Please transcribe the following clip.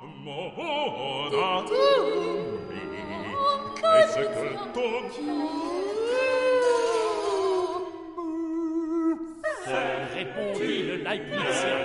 mon ami, est-ce que ton répondit le Leibnizien.